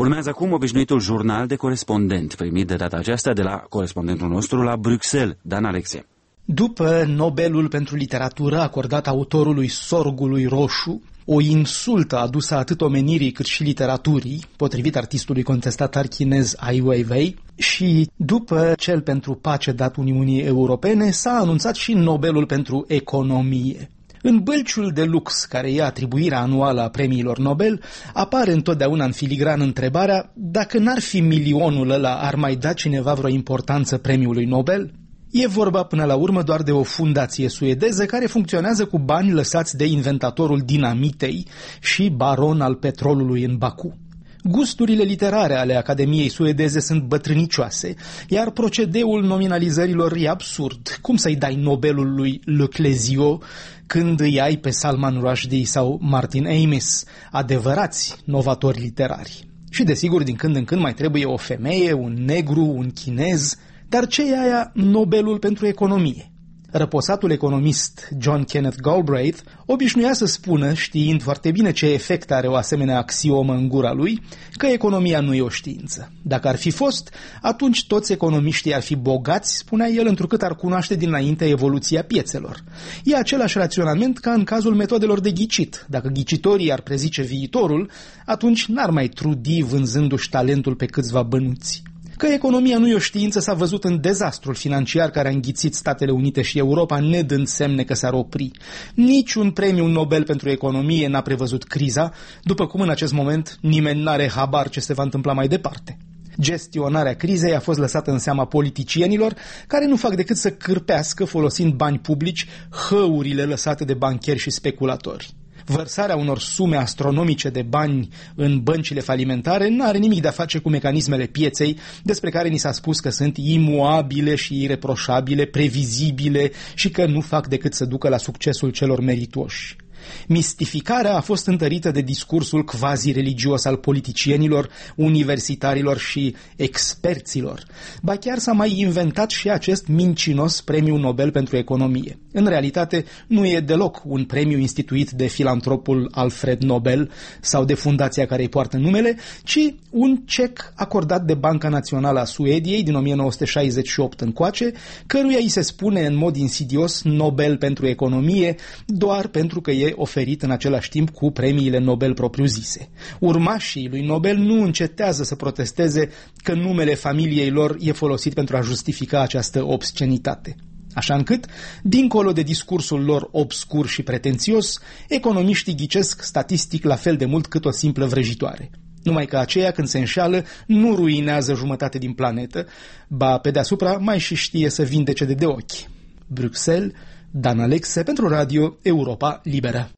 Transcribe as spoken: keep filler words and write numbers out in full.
Urmează acum obișnuitul jurnal de corespondent, primit de data aceasta de la corespondentul nostru la Bruxelles, Dan Alexe. După Nobelul pentru literatură acordat autorului Sorgului Roșu, o insultă adusă atât omenirii cât și literaturii, potrivit artistului contestatar chinez Ai Weiwei, și după cel pentru pace dat Uniunii Europene, s-a anunțat și Nobelul pentru economie. În bălciul de lux, care e atribuirea anuală a premiilor Nobel, apare întotdeauna în filigran întrebarea dacă n-ar fi milionul ăla, ar mai da cineva vreo importanță premiului Nobel? E vorba până la urmă doar de o fundație suedeză care funcționează cu bani lăsați de inventatorul dinamitei și baron al petrolului în Baku. Gusturile literare ale Academiei suedeze sunt bătrânicioase, iar procedeul nominalizărilor e absurd. Cum să-i dai Nobelul lui Le Clésio când îi ai pe Salman Rushdie sau Martin Amis, adevărați novatori literari? Și desigur, din când în când mai trebuie o femeie, un negru, un chinez. Dar ce e aia Nobelul pentru economie? Răposatul economist John Kenneth Galbraith obișnuia să spună, știind foarte bine ce efect are o asemenea axiomă în gura lui, că economia nu e o știință. Dacă ar fi fost, atunci toți economiștii ar fi bogați, spunea el, întrucât ar cunoaște dinainte evoluția piețelor. E același raționament ca în cazul metodelor de ghicit. Dacă ghicitorii ar prezice viitorul, atunci n-ar mai trudi vânzându-și talentul pe câțiva bănuți. Că economia nu e o știință s-a văzut în dezastrul financiar care a înghițit Statele Unite și Europa, nedând semne că s-ar opri. Niciun premiu Nobel pentru economie n-a prevăzut criza, după cum în acest moment nimeni n-are habar ce se va întâmpla mai departe. Gestionarea crizei a fost lăsată în seama politicienilor, care nu fac decât să cârpească, folosind bani publici, hăurile lăsate de bancheri și speculatori. Vărsarea unor sume astronomice de bani în băncile falimentare nu are nimic de a face cu mecanismele pieței, despre care ni s-a spus că sunt imuabile și ireproșabile, previzibile și că nu fac decât să ducă la succesul celor meritoși. Mistificarea a fost întărită de discursul quasi-religios al politicienilor, universitarilor și experților. Ba chiar s-a mai inventat și acest mincinos premiu Nobel pentru economie. În realitate, nu e deloc un premiu instituit de filantropul Alfred Nobel sau de fundația care îi poartă numele, ci un cec acordat de Banca Națională a Suediei din o mie nouă sute șaizeci și opt încoace, căruia îi se spune în mod insidios Nobel pentru economie, doar pentru că e oferit în același timp cu premiile Nobel propriu-zise. Urmașii lui Nobel nu încetează să protesteze că numele familiei lor e folosit pentru a justifica această obscenitate. Așa încât, dincolo de discursul lor obscur și pretențios, economiștii ghicesc statistic la fel de mult cât o simplă vrăjitoare. Numai că aceea, când se înșeală, nu ruinează jumătate din planetă, ba pe deasupra mai și știe să vindece de, de ochi. Bruxelles, Dan Alexe pentru Radio Europa Liberă.